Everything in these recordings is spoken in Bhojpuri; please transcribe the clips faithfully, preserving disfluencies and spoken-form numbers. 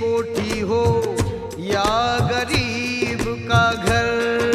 कोठी हो या गरीब का घर।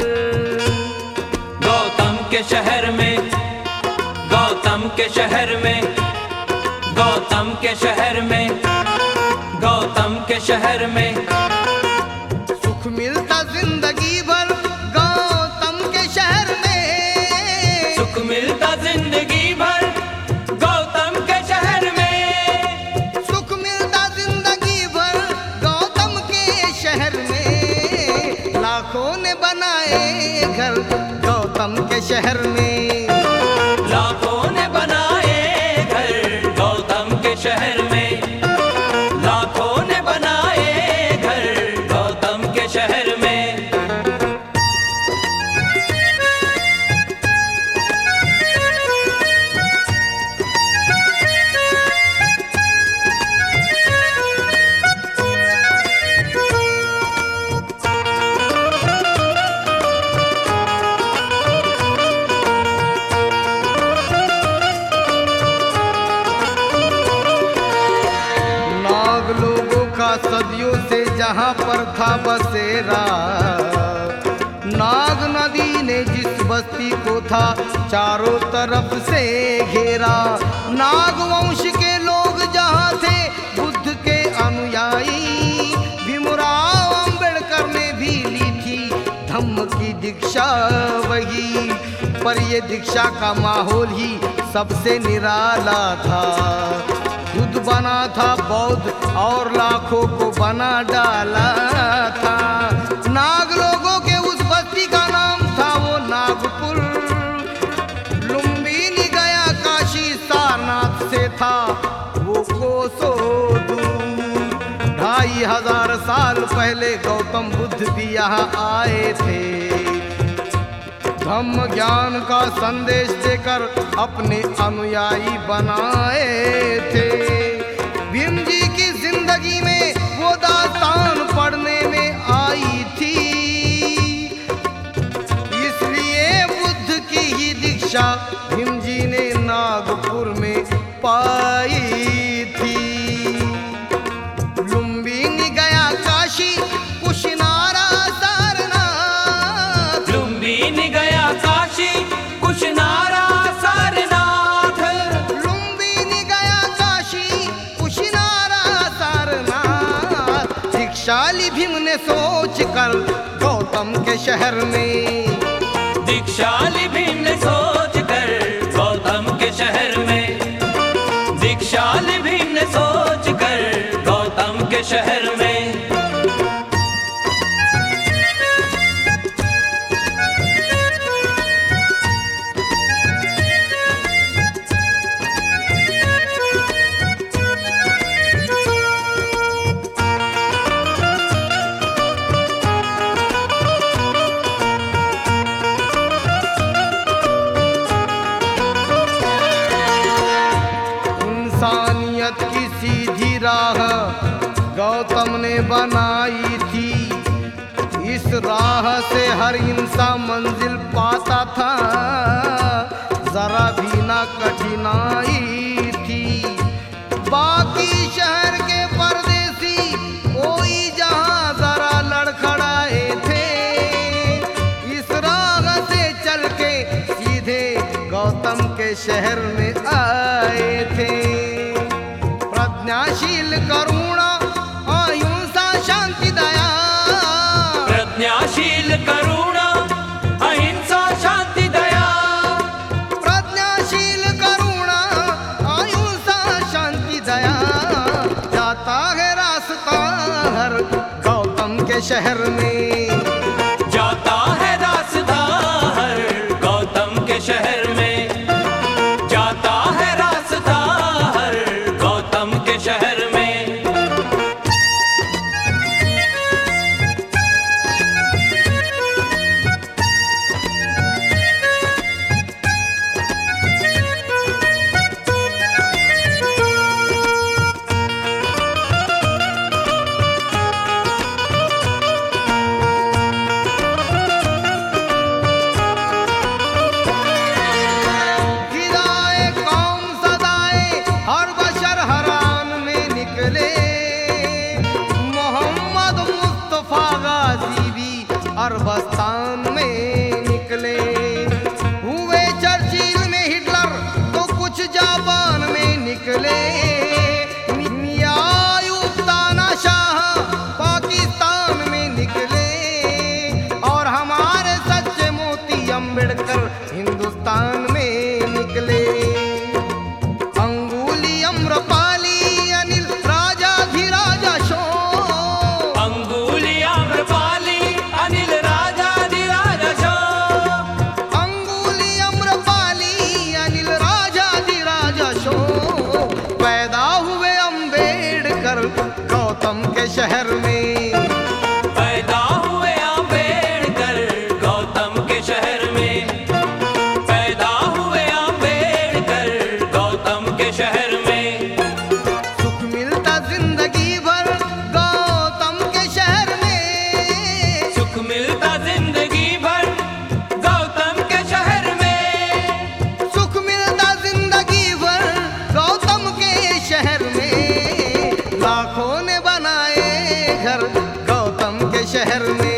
गौतम के शहर में, गौतम के शहर में, गौतम के शहर में, गौतम के शहर में सुख मिलता जिंदगी भर गौतम के शहर में। सुख मिलता जिंदगी भर गौतम के शहर में। सुख मिलता जिंदगी भर गौतम के शहर में। लाखों ने बनाए घर गौतम के शहर में। लाखों ने बनाए घर गौतम के शहर में। लाखों ने बनाए घर गौतम के शहर में। नाग लोगों का सदियों से जहाँ पर था बसेरा, नाग नदी ने जिस बस्ती को था चारों तरफ से घेरा। नाग वंश के लोग जहाँ थे बुद्ध के अनुयायी, भीमराव अंबेडकर ने भी ली थी धम्म की दीक्षा वही। पर ये दीक्षा का माहौल ही सबसे निराला था। खुद बना था बौद्ध और लाखों को बना डाला था। नाग लोगों के उस बस्ती का नाम था वो नागपुर। लुम्बिनी गया काशी सारनाथ से था वो कोसों दूर। ढाई हजार साल पहले गौतम बुद्ध भी यहाँ आए थे। धम्म ज्ञान का संदेश देकर अपने अनुयायी बनाए थे। भीम जी की जिंदगी में वो दास्तान पढ़ने में आई थी। इसलिए बुद्ध की ही दीक्षा भीम जी ने नागपुर में पाई थी। लुम्बिनी गया काशी कुशिनारा सारनाथ। लुम्बिनी गया काशी कुशिनारा सारनाथ। लुम्बिनी गया काशी कुशिनारा सारनाथ। दीक्षाली भीम ने सोच कर गौतम के शहर में। दीक्षाली भीम ने सोच कर गौतम के शहर में। दीक्षाली भीम ने सोच कर गौतम के शहर में। इंसानियत की सीधी राह गौतम ने बनाई थी। इस राह से हर इंसान मंजिल पाता था, जरा भी ना कठिनाई थी। बाकी शहर के परदेसी कोई जहां जरा लड़खड़ाए थे, इस राह से चल के सीधे गौतम के शहर में आए थे। प्रज्ञाशील करुणा अहिंसा शांति दया। प्रज्ञाशील करुणा अहिंसा शांति दया। प्रज्ञाशील करुणा अहिंसा शांति दया। जाता है रास्ता हर गौतम के शहर में। जाता है रास्ता हर गौतम के शहर में। जाता है रास्ता हर गौतम के शहर में। मुस्तफा गाजी भी अरबस्तान में निकले। हुए चर्चिल में हिटलर तो कुछ जापान में निकले। ताना शाह पाकिस्तान में निकले। और हमारे सच्चे मोती अम्बेडकर हिंदुस्तान में निकले। अंगुली अम्रपाली अनिल राजाधिराजा शो। अंगुली आम्रपाली अनिल राजाधिराजा शो। अंगुली अम्रपाली अनिल राजाधिराजा शो। पैदा हुए अम्बेडकर गौतम के शहर में। पैदा हुए अम्बेडकर गौतम के शहर में। पैदा हुए अम्बेडकर गौतम के शहर में। सुख मिलता जिंदगी भर गौतम के शहर में। सुख मिलता जिंदगी भर गौतम के शहर में। सुख मिलता जिंदगी भर गौतम के शहर में। लाखों ने बनाए घर गौतम के शहर में।